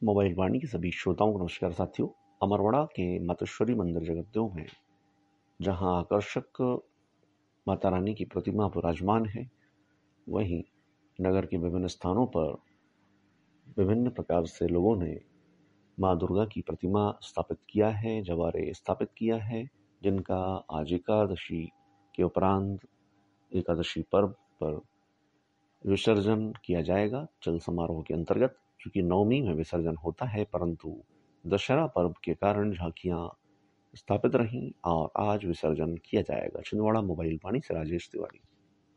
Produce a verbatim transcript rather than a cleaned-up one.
Mobile वाणी के सभी श्रोताओं को नमस्कार साथियों। अमरवाड़ा के मातोश्वरी मंदिर जगतदेव में जहां आकर्षक माता रानी की प्रतिमा विराजमान है, वहीं नगर के विभिन्न स्थानों पर विभिन्न प्रकार से लोगों ने माँ दुर्गा की प्रतिमा स्थापित किया है, जवारे स्थापित किया है, जिनका आज एकादशी के उपरांत एकादशी पर्व पर विसर्जन किया जाएगा चल समारोह के अंतर्गत। क्योंकि नवमी में विसर्जन होता है, परंतु दशहरा पर्व के कारण झांकियां स्थापित रहीं और आज विसर्जन किया जाएगा। छिंदवाड़ा मोबाइल वाणी से राजेश तिवारी।